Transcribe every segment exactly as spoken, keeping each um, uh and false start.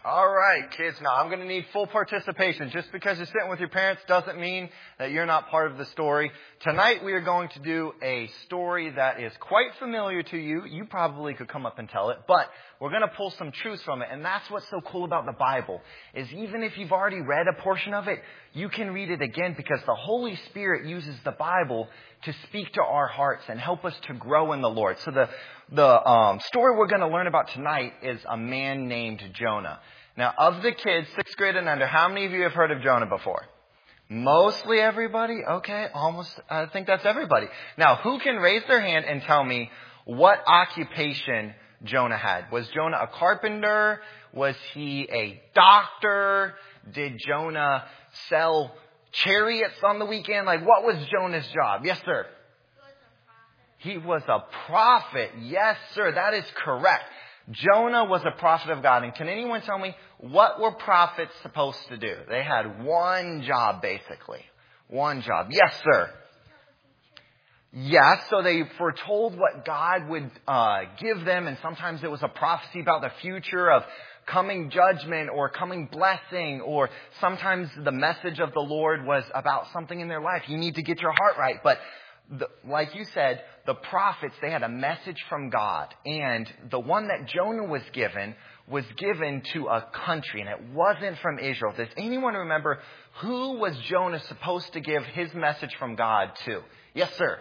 All right, kids. Now, I'm going to need full participation. Just because you're sitting with your parents doesn't mean that you're not part of the story. Tonight, we are going to do a story that is quite familiar to you. You probably could come up and tell it, but we're going to pull some truths from it. And that's what's so cool about the Bible, is even if you've already read a portion of it, you can read it again because the Holy Spirit uses the Bible to speak to our hearts and help us to grow in the Lord. So the The um, story we're going to learn about tonight is a man named Jonah. Now, of the kids, sixth grade and under, how many of you have heard of Jonah before? Mostly everybody? Okay, almost, I think that's everybody. Now, who can raise their hand and tell me what occupation Jonah had? Was Jonah a carpenter? Was he a doctor? Did Jonah sell chariots on the weekend? Like, what was Jonah's job? Yes, sir. He was a prophet. Yes, sir. That is correct. Jonah was a prophet of God. And can anyone tell me, what were prophets supposed to do? They had one job, basically. One job. Yes, sir. Yes, so they foretold what God would uh, give them. And sometimes it was a prophecy about the future of coming judgment or coming blessing. Or sometimes the message of the Lord was about something in their life. You need to get your heart right. But The, like you said, the prophets, they had a message from God. And the one that Jonah was given was given to a country. And it wasn't from Israel. Does anyone remember who was Jonah supposed to give his message from God to? Yes, sir.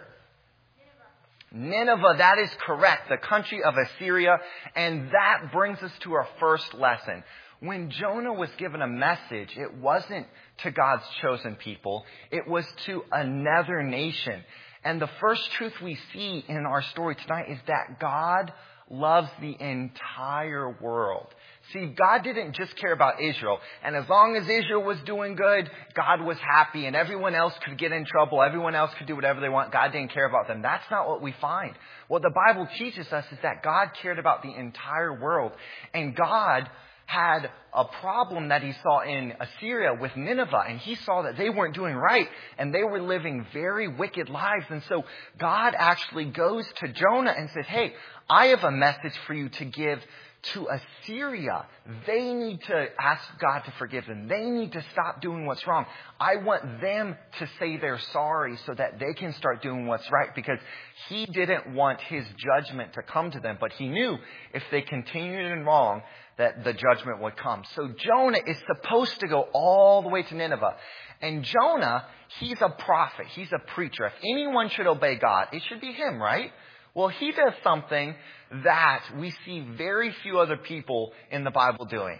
Nineveh. Nineveh, that is correct. The country of Assyria. And that brings us to our first lesson. When Jonah was given a message, it wasn't to God's chosen people. It was to another nation. And the first truth we see in our story tonight is that God loves the entire world. See, God didn't just care about Israel. And as long as Israel was doing good, God was happy. And everyone else could get in trouble. Everyone else could do whatever they want. God didn't care about them. That's not what we find. What the Bible teaches us is that God cared about the entire world. And God had a problem that he saw in Assyria with Nineveh. And he saw that they weren't doing right. And they were living very wicked lives. And so God actually goes to Jonah and says, hey, I have a message for you to give to Assyria. They need to ask God to forgive them. They need to stop doing what's wrong. I want them to say they're sorry so that they can start doing what's right, because he didn't want his judgment to come to them. But he knew if they continued in wrong, that the judgment would come. So Jonah is supposed to go all the way to Nineveh. And Jonah, he's a prophet. He's a preacher. If anyone should obey God, it should be him, right? Well, he does something that we see very few other people in the Bible doing.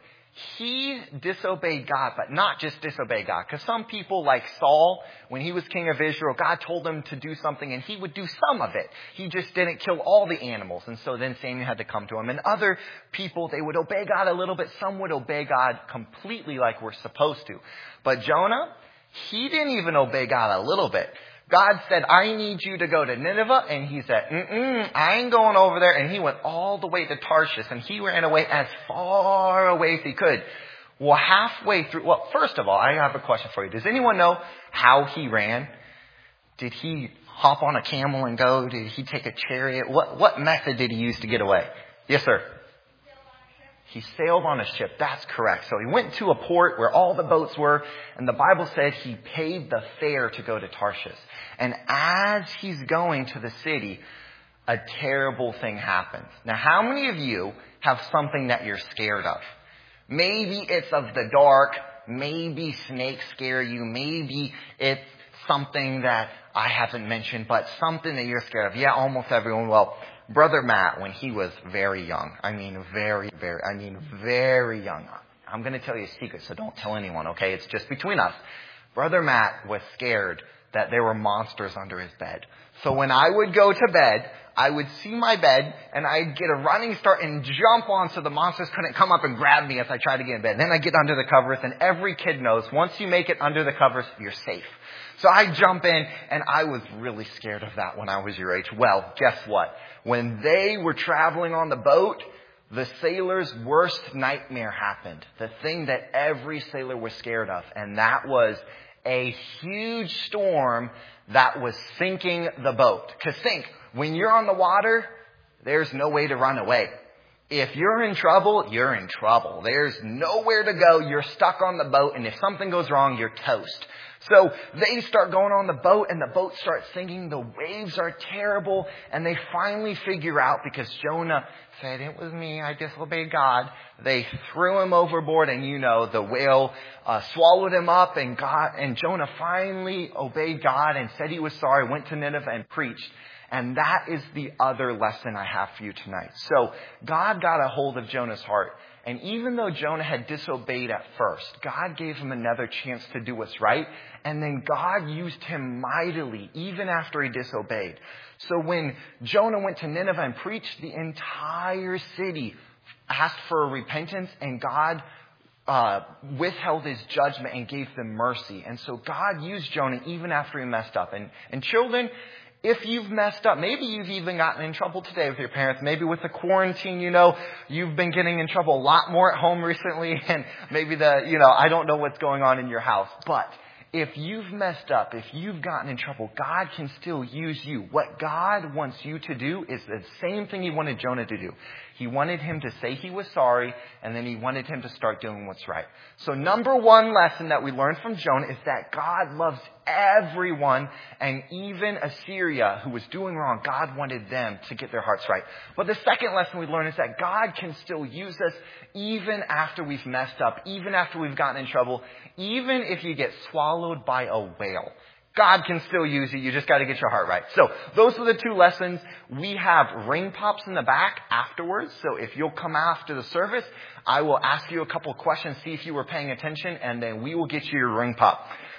He disobeyed God, but not just disobey God. Because some people like Saul, when he was king of Israel, God told him to do something and he would do some of it. He just didn't kill all the animals. And so then Samuel had to come to him. And other people, they would obey God a little bit. Some would obey God completely like we're supposed to. But Jonah, he didn't even obey God a little bit. God said, I need you to go to Nineveh. And he said, mm-mm, I ain't going over there. And he went all the way to Tarshish. And he ran away as far away as he could. Well, halfway through, well, first of all, I have a question for you. Does anyone know how he ran? Did he hop on a camel and go? Did he take a chariot? What, what method did he use to get away? Yes, sir. He sailed on a ship. That's correct. So he went to a port where all the boats were. And the Bible said he paid the fare to go to Tarshish. And as he's going to the city, a terrible thing happens. Now, how many of you have something that you're scared of? Maybe it's of the dark. Maybe snakes scare you. Maybe it's something that I haven't mentioned, but something that you're scared of. Yeah, almost everyone. Well, Brother Matt, when he was very young, I mean very, very, I mean very young. I'm going to tell you a secret, so don't tell anyone, okay? It's just between us. Brother Matt was scared that there were monsters under his bed. So when I would go to bed, I would see my bed, and I'd get a running start and jump on so the monsters couldn't come up and grab me as I tried to get in bed. Then I get under the covers, and every kid knows once you make it under the covers, you're safe. So I jump in, and I was really scared of that when I was your age. Well, guess what? When they were traveling on the boat, the sailor's worst nightmare happened. The thing that every sailor was scared of. And that was a huge storm that was sinking the boat. Because think, when you're on the water, there's no way to run away. If you're in trouble, you're in trouble. There's nowhere to go. You're stuck on the boat, and if something goes wrong, you're toast. So they start going on the boat, and the boat starts sinking. The waves are terrible, and they finally figure out, because Jonah said, it was me, I disobeyed God. They threw him overboard, and you know, the whale uh, swallowed him up, and God and Jonah finally obeyed God and said he was sorry, went to Nineveh and preached. And that is the other lesson I have for you tonight. So God got a hold of Jonah's heart. And even though Jonah had disobeyed at first, God gave him another chance to do what's right. And then God used him mightily, even after he disobeyed. So when Jonah went to Nineveh and preached, the entire city asked for repentance, and God uh, withheld his judgment and gave them mercy. And so God used Jonah even after he messed up. And, and children, if you've messed up, maybe you've even gotten in trouble today with your parents. Maybe with the quarantine, you know, you've been getting in trouble a lot more at home recently. And maybe the, you know, I don't know what's going on in your house. But if you've messed up, if you've gotten in trouble, God can still use you. What God wants you to do is the same thing he wanted Jonah to do. He wanted him to say he was sorry, and then he wanted him to start doing what's right. So number one lesson that we learned from Jonah is that God loves everyone, and even Assyria, who was doing wrong, God wanted them to get their hearts right. But the second lesson we learned is that God can still use us even after we've messed up, even after we've gotten in trouble, even if you get swallowed by a whale. God can still use you. You just got to get your heart right. So those are the two lessons. We have ring pops in the back afterwards. So if you'll come after the service, I will ask you a couple questions, see if you were paying attention, and then we will get you your ring pop.